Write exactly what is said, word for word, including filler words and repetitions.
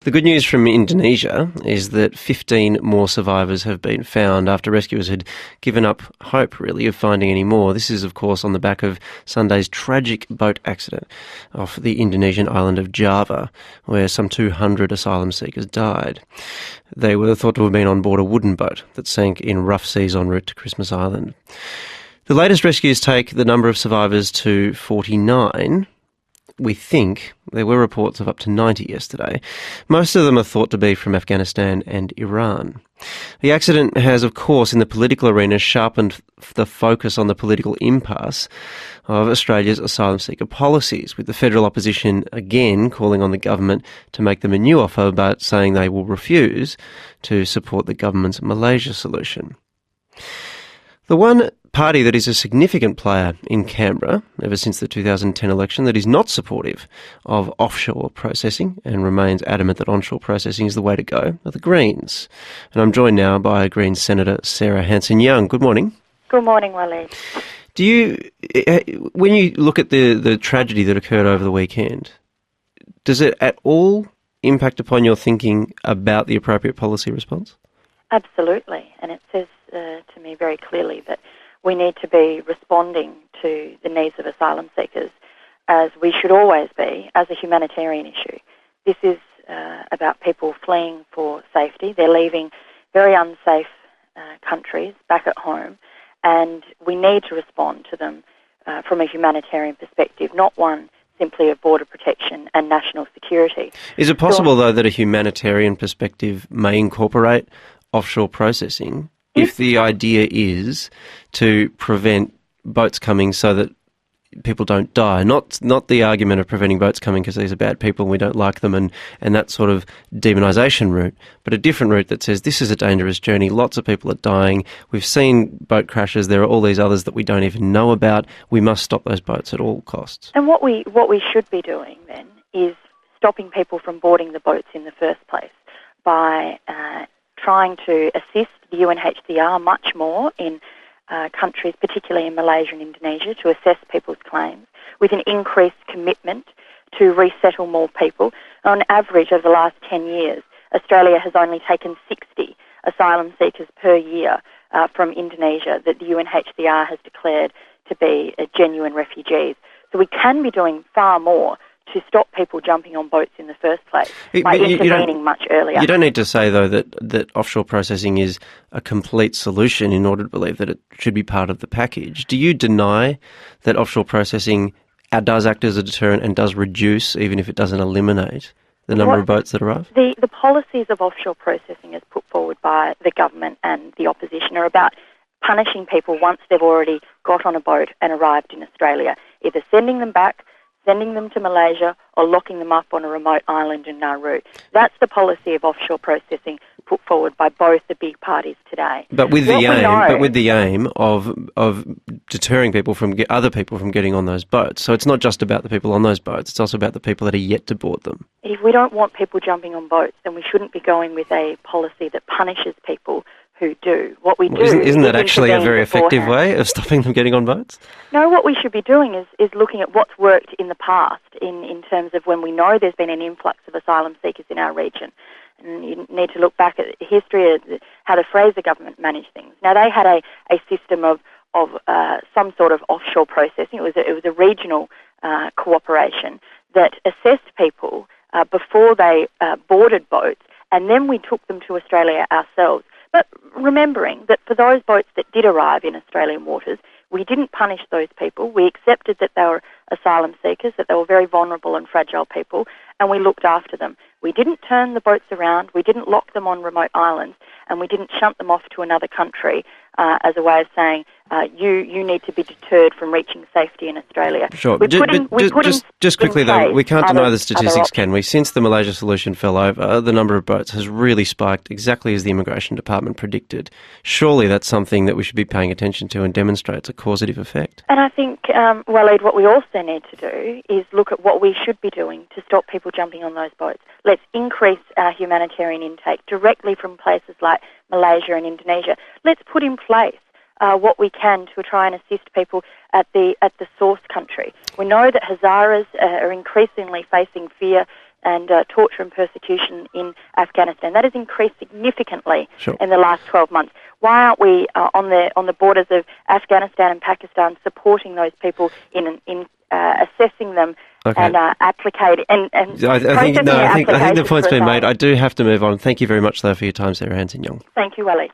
The good news from Indonesia is that fifteen more survivors have been found after rescuers had given up hope, really, of finding any more. This is, of course, on the back of Sunday's tragic boat accident off the Indonesian island of Java, where some two hundred asylum seekers died. They were thought to have been on board a wooden boat that sank in rough seas en route to Christmas Island. The latest rescues take the number of survivors to forty-nine. We think there were reports of up to ninety yesterday. Most of them are thought to be from Afghanistan and Iran. The accident has, of course, in the political arena, sharpened the focus on the political impasse of Australia's asylum seeker policies, with the federal opposition again calling on the government to make them a new offer, but saying they will refuse to support the government's Malaysia solution. The one party that is a significant player in Canberra ever since the two thousand ten election that is not supportive of offshore processing and remains adamant that onshore processing is the way to go are the Greens. And I'm joined now by Greens Senator Sarah Hanson-Young. Good morning. Good morning, Waleed. Do you, when you look at the, the tragedy that occurred over the weekend, does it at all impact upon your thinking about the appropriate policy response? Absolutely, and it says uh, to me very clearly that we need to be responding to the needs of asylum seekers as we should always be, as a humanitarian issue. This is uh, about people fleeing for safety. They're leaving very unsafe uh, countries back at home, and we need to respond to them uh, from a humanitarian perspective, not one simply of border protection and national security. Is it possible, so, though, that a humanitarian perspective may incorporate offshore processing if the idea is to prevent boats coming so that people don't die? Not not the argument of preventing boats coming because these are bad people and we don't like them and, and that sort of demonisation route, but a different route that says this is a dangerous journey, lots of people are dying, we've seen boat crashes, there are all these others that we don't even know about, we must stop those boats at all costs. And what we what we should be doing then is stopping people from boarding the boats in the first place by uh, trying to assist the U N H C R much more in uh, countries, particularly in Malaysia and Indonesia, to assess people's claims with an increased commitment to resettle more people. On average, over the last ten years, Australia has only taken sixty asylum seekers per year uh, from Indonesia that the U N H C R has declared to be uh, genuine refugees. So we can be doing far more to stop people jumping on boats in the first place it, by you, intervening you much earlier. You don't need to say, though, that, that offshore processing is a complete solution in order to believe that it should be part of the package. Do you deny that offshore processing does act as a deterrent and does reduce, even if it doesn't eliminate, the number what, of boats that arrive? The, the policies of offshore processing as put forward by the government and the opposition are about punishing people once they've already got on a boat and arrived in Australia, either sending them back, sending them to Malaysia, or locking them up on a remote island in Nauru. That's the policy of offshore processing put forward by both the big parties today. But with the What we aim, know- but with the aim of of deterring people from get, other people from getting on those boats. So it's not just about the people on those boats; it's also about the people that are yet to board them. If we don't want people jumping on boats, then we shouldn't be going with a policy that punishes people who do. What we Well, do isn't, isn't is that actually a intervene very effective beforehand. way of stopping them getting on boats? No, what we should be doing is, is looking at what's worked in the past in, in terms of when we know there's been an influx of asylum seekers in our region. And you need to look back at the history of how the Fraser government managed things. Now, they had a, a system of, of uh, some sort of offshore processing. It was a, it was a regional uh, cooperation that assessed people uh, before they uh, boarded boats, and then we took them to Australia ourselves. But remembering that for those boats that did arrive in Australian waters, we didn't punish those people. We accepted that they were asylum seekers, that they were very vulnerable and fragile people, and we looked after them. We didn't turn the boats around, we didn't lock them on remote islands, and we didn't shunt them off to another country uh, as a way of saying, uh, you you need to be deterred from reaching safety in Australia. Sure. We Ju- put in, but we just, put in, just, just quickly, in though, place we can't deny other- the statistics, other can we? Since the Malaysia solution fell over, the number of boats has really spiked exactly as the Immigration Department predicted. Surely that's something that we should be paying attention to and demonstrates a causative effect. And I think, um, Waleed, what we also need to do is look at what we should be doing to stop people jumping on those boats. Let's increase our humanitarian intake directly from places like Malaysia and Indonesia. Let's put in place uh, what we can to try and assist people at the at the source country. We know that Hazaras uh, are increasingly facing fear and uh, torture and persecution in Afghanistan. That has increased significantly Sure. in the last twelve months. Why aren't we uh, on the on the borders of Afghanistan and Pakistan supporting those people in in uh, assessing them Okay. and uh, applicating and, and I, I think processing no. their I think I think the applications point's for been made. asylum? I do have to move on. Thank you very much, though, for your time, Sarah Hanson-Young. Thank you, Wally.